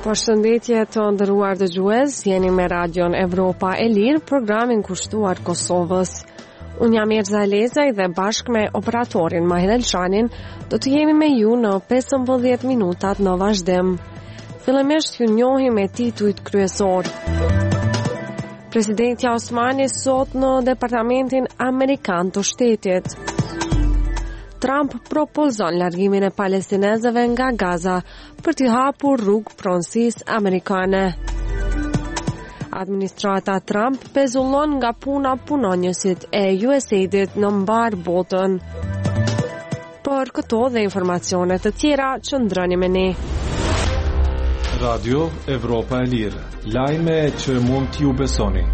Përshëndetje të nderuar dëgjues, jeni me Radion Evropa e Lirë, programin kushtuar Kosovës. Unë jam Erza Lezaj dhe bashkë me operatorin Mahir Elshanin do të jemi me ju në 15 minutat në vazhdim. Fillimisht ju njohim me titujt kryesor. Presidenti Osmani sot në Departamentin Amerikan të Shtetit. Trump propozon largimin e palestinezëve nga Gaza për t'i hapur rrugë pronësisë amerikane. Administrata Trump pezullon nga puna punonjësit e USAID-it në mbar botën. Për këto dhe informacione të tjera, qëndroni me ne. Radio Evropa e Lirë, lajme që mund t'ju besoni.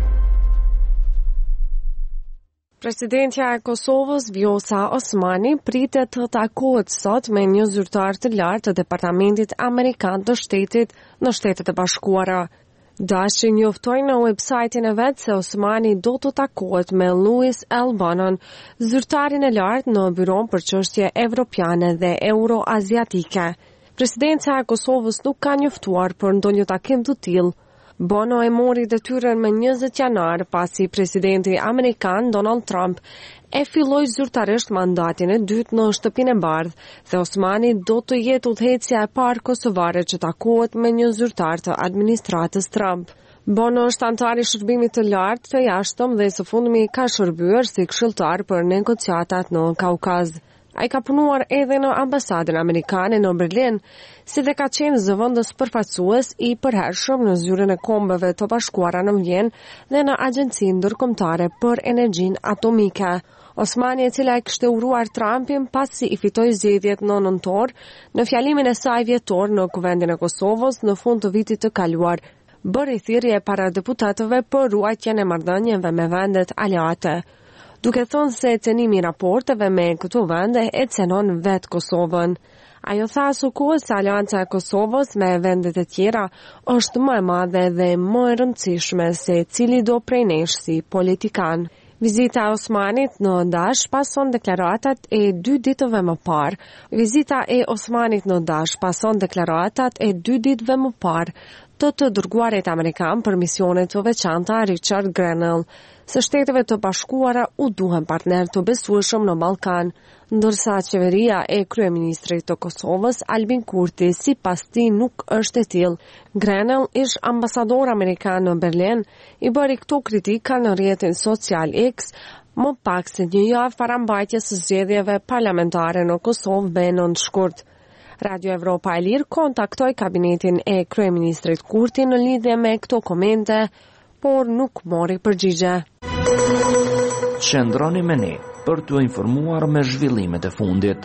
Presidentja e Kosovës, Vjosa Osmani, pritet të takohet sot me një zyrtar të lartë të Departamentit Amerikan të Shtetit në Shtetet e Bashkuara. Dashi njoftoi në websajtin e vet se Osmani do të takohet me Louis L. Bonon, zyrtarin e lartë në Byron për çështje evropiane dhe euroaziatike. Presidenca e Kosovës nuk ka njoftuar për ndonjë takim të tillë. Bono e mori detyrën me 20 janar pasi presidenti amerikan Donald Trump e filloi zyrtarisht mandatin e dytë në Shtëpinë e Bardhë dhe Osmani do të jetë udhëheqësja e parë kosovare që takohet me një zyrtar të administratës Trump. Bono është antar i shërbimit të lartë të jashtëm dhe së fundmi ka shërbyer si këshilltar për negociatat në Kaukaz. Ai ka punuar edhe në ambasadën amerikane në Berlin, si dhe ka qenë zëvendës përfaqësues i përhershëm në zyrën e Kombeve të Bashkuara në Vjenë dhe në Agjencinë Ndërkombëtare për Energjinë Atomike. Osmani, e cila e kishte uruar Trumpin pasi i fitoi zgjedhjet në nëntor, në fjalimin e saj vjetor në Kuvendin e Kosovës në fund të vitit të kaluar, bëri thirrje para deputatëve për ruajtjen e marrëdhënieve me vendet aleate. Duke thënë se cenimi i raporteve me këto vende e cenon vetë Kosovën. Ajo tha sukohet se aleanca e Kosovës me vendet e tjera është më e madhe dhe më e rëndësishme se cili do prej nesh si politikan. Vizita e Osmanit në Dash pason deklaratat e 2 ditëve më parë. Vizita e Osmanit në Dash pason deklaratat e 2 ditëve më parë të dërguarit amerikan për misionet të veçanta Richard Grenell. Së Shteteve të Bashkuara u duhen partner të besueshëm në Ballkan, ndërsa qeveria e kryeministrit të Kosovës Albin Kurti sipas tij nuk është e tillë. Grenell, ish ambasador amerikan në Berlin, i bëri këto kritika në rrjetin social X më pak se një javë para mbajtjes së zgjedhjeve parlamentare në Kosovë me nënshkurt. Radio Evropa e Lirë kontaktoi kabinetin e kryeministrit Kurti në lidhje me këto komente, por nuk mori përgjigje. Qëndroni me ne për t'u informuar me zhvillimet e fundit.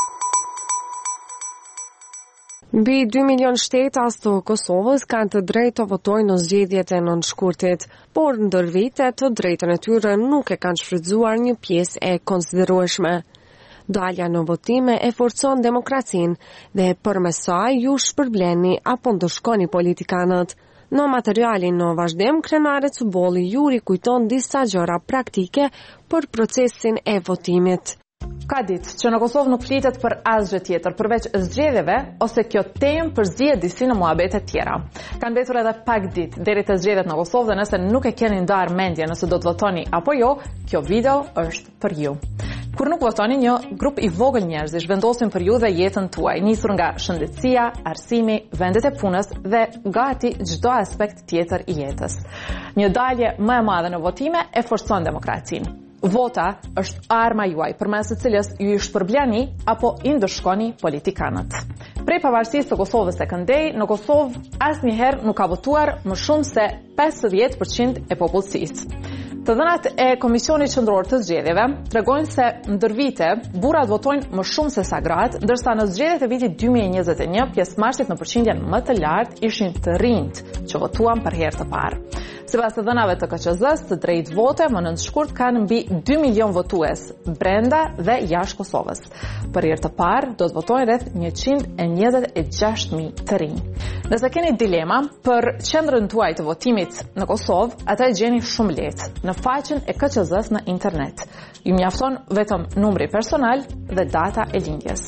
Mbi 2 milion shtetas të Kosovës kanë të drejtë të votojnë në zgjedhjet e nënshkurtit, por ndër vite të drejtën e tyre nuk e kanë shfrytzuar një pjesë e konsiderueshme. Dalja në votime e forcon demokracinë dhe përmes saj ju shpërbleni apo ndëshkoni politikanët. Në materialin në vazhdim, krenare Cubolli Juri kujton disa gjëra praktike për procesin e votimit. Ka ditë që në Kosovë nuk flitet për asgjë tjetër përveç zgjedhjeve ose kjo temë përzihet disi në muhabete tjera. Kanë mbetur edhe pak ditë deri te zgjedhjet në Kosovë dhe nëse nuk e keni ndarë mendje nëse do të votoni apo jo, kjo video është për ju. Kur nuk votoni, një grup i vogël njerëzish vendosin për ju dhe jetën tuaj, nisur nga shëndetësia, arsimi, vendet e punës dhe gati çdo aspekt tjetër i jetës. Një dalje më e madhe në votime e forcon demokracinë. Vota është arma juaj përmes së cilës ju i shpërbleni apo i ndëshkoni politikanët. Prej pavarësisë të Kosovës së këndej, në Kosovë asnjëherë nuk ka votuar më shumë se 50% e popullsisë. Të dhënat e Komisionit Qendror të Zgjedhjeve tregojnë se ndër vite burrat votojnë më shumë se sa gratë, ndërsa në zgjedhjet e vitit 2021 pjesëmarrësit në përqindjen më të lartë ishin të rinjt që votuan për herë të parë. Sipas të dhënave të KQZ-s, të drejtë vote më nënshkurt kanë mbi 2 milion votues brenda dhe jashtë Kosovës. Për herë të parë do të votojnë rreth 126.000 të rinj. Nëse keni dilema për qendrën tuaj të votimit në Kosovë, ata e gjeni shumë lehtë në faqen e KQZ-s në internet. Ju mjafton vetëm numri personal dhe data e lindjes.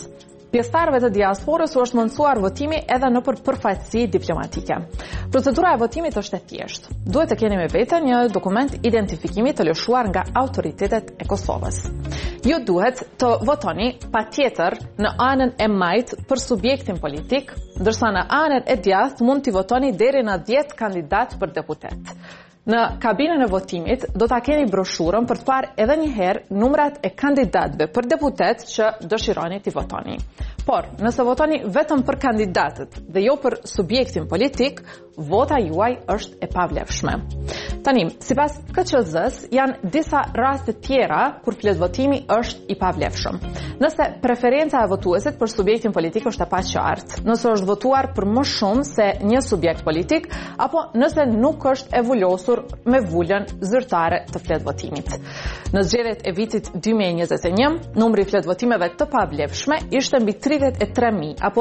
Pjesëtarëve të diasporës u është mundësuar votimi edhe nëpër përfaqësi diplomatike. Procedura e votimit është e thjeshtë. Duhet të keni me vete një dokument identifikimi të lëshuar nga autoritetet e Kosovës. Ju duhet të votoni patjetër në anën e majtë për subjektin politik, ndërsa në anën e djathtë mund t'i votoni deri në 10 kandidat për deputet. Në kabinën e votimit do ta keni broshurën për të parë edhe një herë numrat e kandidatëve për deputet që dëshironi t'i votoni. Por, nëse votoni vetëm për kandidatët dhe jo për subjektin politik, vota juaj është e pavlefshme. Tani, sipas KQZ-s, janë disa raste tjera kur fletvotimi është i pavlefshëm. Nëse preferenca e votuesit për subjektin politik është e paqartë, nëse është votuar për më shumë se një subjekt politik, apo nëse nuk është e vullosur me vullën zyrtare të fletvotimit. Në zgjedhjet e vitit 2021, numri i fletvotimeve të pavlefshme ishte mbi 33.000 apo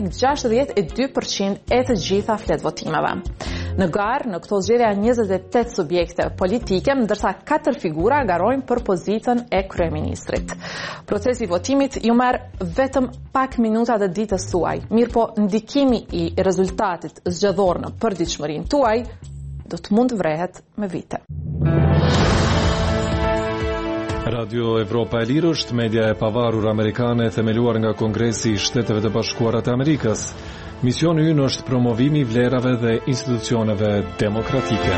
3.62% e të gjitha fletvotimeve. Në garë, në këto zgjedhje janë 28 subjekte politike, ndërsa 4 figura garojnë për pozitën e kryeministrit. Procesi i votimit ju merr vetëm pak minuta të ditës suaj, mirë po ndikimi i rezultatit zgjedhor në përditshmërinë tuaj do të mund vrehet me vite. Radio Evropa e Lirë është media e pavarur amerikane themeluar nga Kongresi i Shteteve të Bashkuara të Amerikës. Misioni ynë është promovimi i vlerave dhe institucioneve demokratike.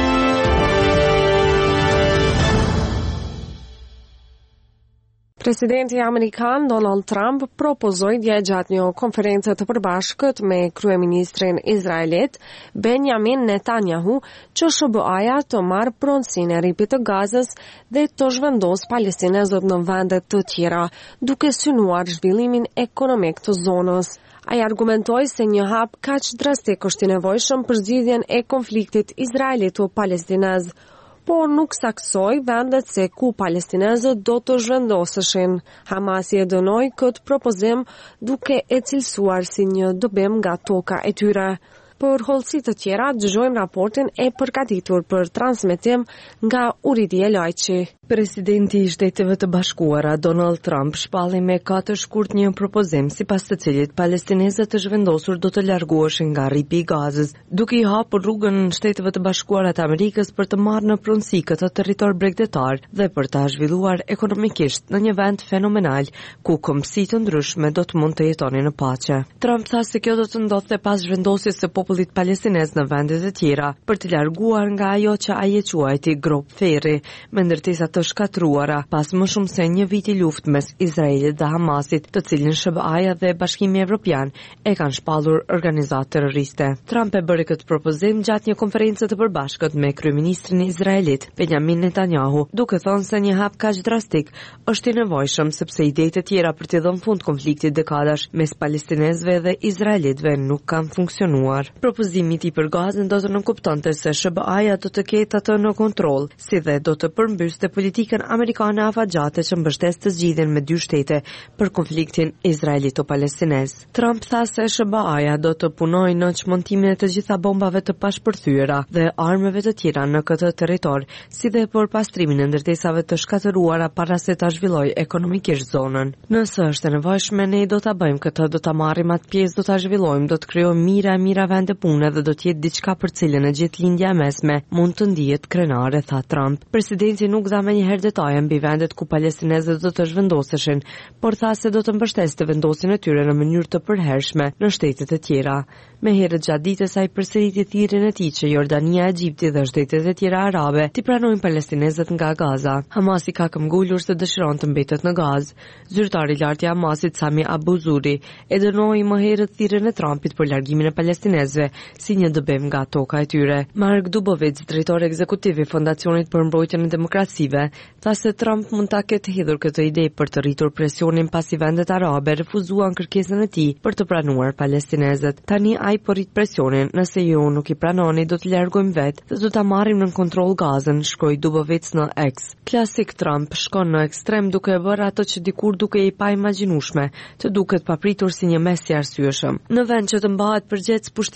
Presidenti amerikan Donald Trump propozoi dje gjatë një konferencë të përbashkët me kryeministrin izraelit Benjamin Netanyahu që SBA-ja të marrë pronësinë e ripit të Gazës dhe të zhvendos palestinezët në vende të tjera, duke synuar zhvillimin ekonomik të zonës. Ai argumentoi se një hap kaq drastik është i nevojshëm për zgjidhjen e konfliktit izraelito-palestinez, por nuk saksoi vendet se ku palestinezët do të zhvendoseshin. Hamasi e dënoi këtë propozim duke e cilësuar si një dobim nga toka e tyre. Për hollësi të tjera, dëgjojmë raportin e përgatitur për transmetim nga Uridia Lajçi. Presidenti i Shteteve të Bashkuara Donald Trump shpalli me 4 shkurt një propozim sipas të cilit palestinezët të zhvendosur do të largoheshin nga ripi i Gazës, duke i hapur rrugën në Shteteve të Bashkuara të Amerikës për të marrë në pronësi këtë territor bregdetar dhe për ta zhvilluar ekonomikisht në një vend fenomenal ku kombësi të ndryshme do të mund të jetonin në paqe. Trump tha se kjo do të ndodhte pas zhvendosjes së popullit palestinez në vendet e tjera për të larguar nga ajo që ai e quajti grop ferri, me ndërtesa të shkatruara pas më shumë se një viti luftë mes Izraelit dhe Hamasit, të cilin SBA-ja dhe Bashkimi Evropian e kanë shpallur organizatë terroriste. Trump e bëri këtë propozim gjatë një konferencë të përbashkët me kryeministrin e Izraelit, Benjamin Netanyahu, duke thënë se një hap kaq drastik është i nevojshëm sepse idetë e tjera për të dhënë fund konfliktit dekadash mes palestinezëve dhe izraelitëve nuk kanë funksionuar. Propozimi i për Gazën do të nënkuptonte se SBA-ja do të ketë atë në kontroll, si dhe do të përmbyste politikën amerikane afatgjate që mbështes të zgjidhjen me 2 shtete për konfliktin izraelito-palestinez. Trump tha se SBA-ja do të punojë në çmontimin e të gjitha bombave të pashpërthyera dhe armëve të tjera në këtë territor, si dhe për pastrimin e ndërtesave të shkatëruara para se ta zhvillojë ekonomikisht zonën. Nëse është e nevojshme, ne do ta bëjmë këtë, do ta marrim atë pjesë, do ta zhvillojmë, do të krijojmë mira vende pune dhe do të jetë diçka për cilën e gjithë lindja e mesme mund të ndihet krenare, tha Trump. Presidenti nuk dha menjëherë detaje mbi vendet ku palestinezët do të zhvendoseshin, por tha se do të mbështeste vendosjen e tyre në mënyrë të përhershme në shtetet e tjera. Me herët gjatë ditës ai përsëriti thirrjen e tij që Jordania, Egjipti dhe shtetet e tjera arabe t'i pranojnë palestinezët nga Gaza. Hamasi ka këmbgulur se dëshiron të mbetet në Gazë. Zyrtari i lartë i Hamasit Sami Abu Zuri e dënoi më herët thirrjen e Trumpit për largimin e palestinezëve si një dëbim nga toka e tyre. Mark Dubovec, drejtori ekzekutiv i Fondacionit për mbrojtjen e demokracive, tha se Trump mund ta ketë hedhur këtë ide për të rritur presionin pasi vendet arabe refuzuan kërkesën e tij për të pranuar palestinezët. Tani ai po rrit presionin, nëse ju nuk i pranoni do të largojmë vetë dhe do ta marrim në kontroll Gazën, shkroi Dubovec në X. Klasik Trump shkon në ekstrem duke e bërë ato që dikur duke i pa imagjinueshme, të duket papritur si një mes i arsyeshëm. Në vend që të mbahet përgjegjës pushtimi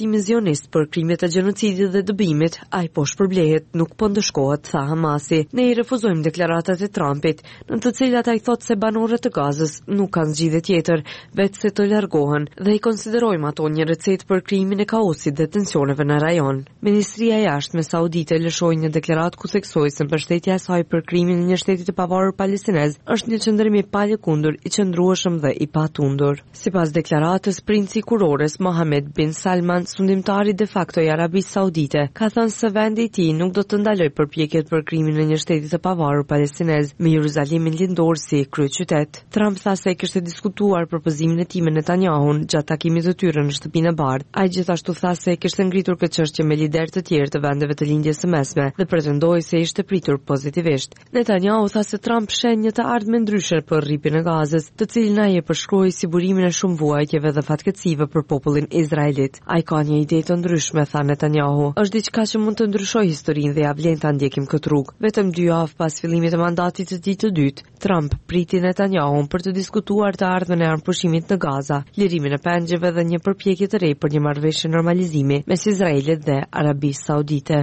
gjykatimi zionist për krimet e gjenocidit dhe dëbimit, ai po shpërblehet, nuk po ndëshkohet, tha Hamasi. Ne i refuzojmë deklaratat e Trumpit, në të cilat ai thotë se banorët e Gazës nuk kanë zgjidhje tjetër, vetë se të largohen, dhe i konsiderojmë ato një recetë për krimin e kaosit dhe tensioneve në rajon. Ministria e Jashtme Saudite lëshoi një deklaratë ku theksoi se mbështetja e saj për krimin e një shteti të pavarur palestinez është një qëndrim i palëkundur, i qëndrueshëm dhe i patundur. Sipas deklaratës, princi i kurores Mohammed bin Salman, sundimtari de facto i Arabisë Saudite, ka thënë se vendi i tij nuk do të ndalojë përpjekjet për krimin e një shteti të pavarur palestinez me Jeruzalemin lindor si kryeqytet. Trump tha se kishte diskutuar propozimin e tij me Netanyahun gjatë takimit të tyre në Shtëpinë e Bardhë. Ai gjithashtu tha se kishte ngritur këtë çështje me liderë të tjerë të vendeve të lindjes së mesme dhe pretendoi se ishte pritur pozitivisht. Netanyahu tha se Trump shen një të ardhmë ndryshe për rripin e Gazës, të cilin ai e përshkroi si burimin e shumë vuajtjeve dhe fatkeqësive për popullin izraelit. Ai ka një ide të ndryshme, tha Netanyahu. Është diçka që mund të ndryshojë historinë dhe ja vlen ta ndjekim këtë rrugë. Vetëm 2 javë pas fillimit të mandatit të tij të dytë, Trump priti Netanyahun për të diskutuar të ardhmen e armëpushimit në Gaza, lirimin e pengjeve dhe një përpjekje të re për një marrëveshje normalizimi mes Izraelit dhe Arabisë Saudite.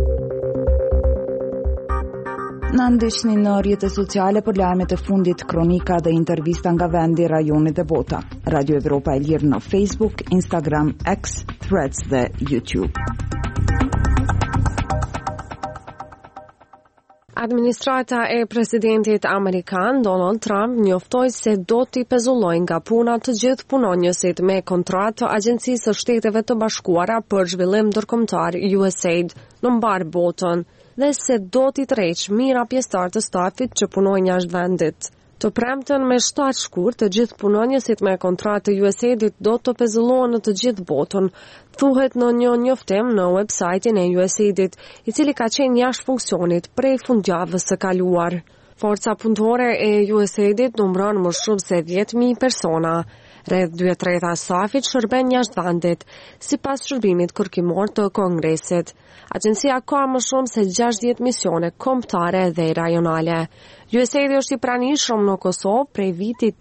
Na ndihni në rrjetet sociale për lajmet e fundit, kronika dhe intervista nga vendi, rajonit dhe bota. Radio Evropa e Lirë në Facebook, Instagram, X, Threads dhe YouTube. Administrata e presidentit amerikan Donald Trump njoftoi se do t'i pezullojë nga puna të gjithë punonjësit me kontratë të Agjencisë së Shteteve të Bashkuara për Zhvillim Ndërkombëtar USAID në mbar botën dhe se do t'i tërheqë mira pjesëtar të stafit që punojnë jashtë vendit. Të premten me shtatë shkurt, të gjithë punonjësit me kontratë të USAID do të pezullohen në të gjithë botën, thuhet në një njoftim në websajtin e USAID, i cili ka qenë jashtë funksionit prej fundjavës së kaluar. Forca punëtore e USAID numëron më shumë se 10.000 persona. Rreth 2/3 e stafit shërben jashtë vendit, sipas shërbimit kërkimor të Kongresit. Agjencia ka më shumë se 60 misione kombëtare dhe rajonale. USAID është i pranishëm në Kosovë prej vitit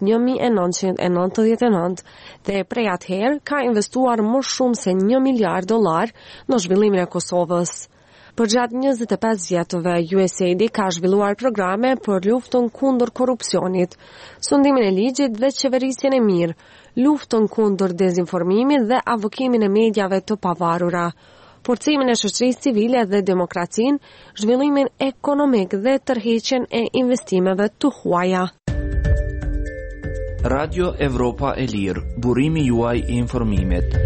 1999 dhe prej atëherë ka investuar më shumë se $1 miliard në zhvillimin e Kosovës. Për gjatë 25 vjetëve, USAID ka zhvilluar programe për luftën kundër korrupsionit, sundimin e ligjit dhe qeverisjen e mirë, luftën kundër dezinformimit dhe avokimin e mediave të pavarura, forcimin e shoqërisë civile dhe demokracinë, zhvillimin ekonomik dhe tërheqjen e investimeve të huaja. Radio Evropa e Lirë, burimi juaj i informimit.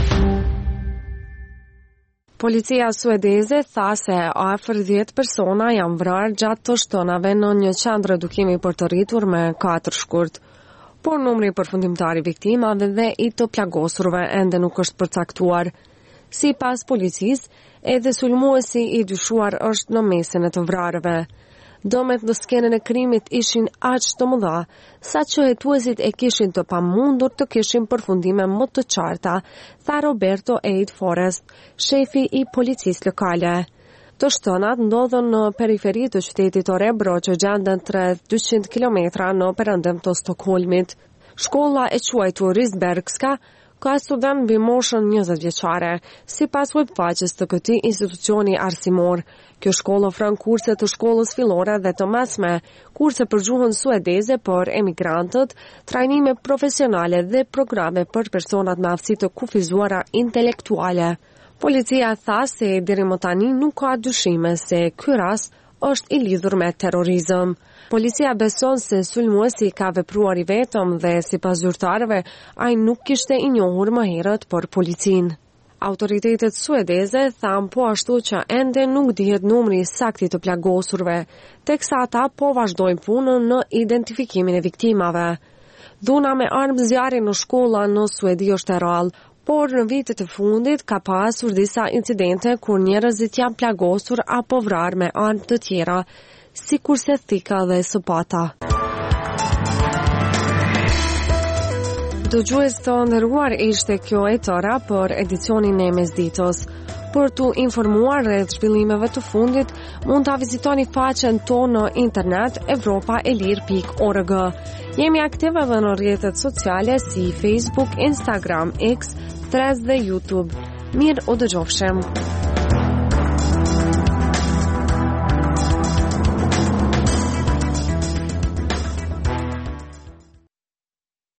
Policia suedeze tha se afër 10 persona janë vrarë gjatë të shtunave në një qendër edukimi për të rritur me 4 shkurt, por numri përfundimtar i viktimave dhe i të plagosurve ende nuk është përcaktuar. Sipas policisë, edhe sulmuesi i dyshuar është në mesin e të vrarëve. Dëmet në skenën e krimit ishin aq të mëdha, sa që hetuesit e kishin të pamundur të kishin përfundime më të qarta, tha Roberto Eid Forrest, shefi i policisë lokale. Të shtënat ndodhen në periferi të qytetit Örebro që gjenden rreth 200 kilometra në perëndim të Stockholmit. Shkolla e quajtur Risbergska ka student mbi moshën 20 vjeçare, sipas webfaqes të këtij institucioni arsimor. Kjo shkollë ofron kurse të shkollës fillore dhe të mesme, kurse për gjuhën suedeze për emigrantët, trajnime profesionale dhe programe për personat me aftësi të kufizuara intelektuale. Policia tha se deri më tani nuk ka dyshime se ky rast është i lidhur me terrorizëm. Policia beson se sulmuesi ka vepruar i vetëm dhe sipas zyrtarëve ai nuk kishte i njohur më herët për policinë. Autoritetet suedeze thanë po ashtu që ende nuk dihet numri saktë të plagosurve, teksa ata po vazhdojnë punën në identifikimin e viktimave. Dhuna me armë zjarri në shkolla në Suedi është e rrallë, por në vitet e fundit ka pasur disa incidente kur njerëzit janë plagosur apo vrarë me armë të tjera, sikurse thika dhe sopata. Dëgjues të nderuar, ishte kjo e tëra për edicionin e mesditës. Për t'u informuar rreth zhvillimeve të fundit, mund ta vizitoni faqen tonë në internet europaelir.org. Jemi aktiv edhe në rrjetet sociale si Facebook, Instagram, X, Threads dhe YouTube. Mirë u dëgjofshim.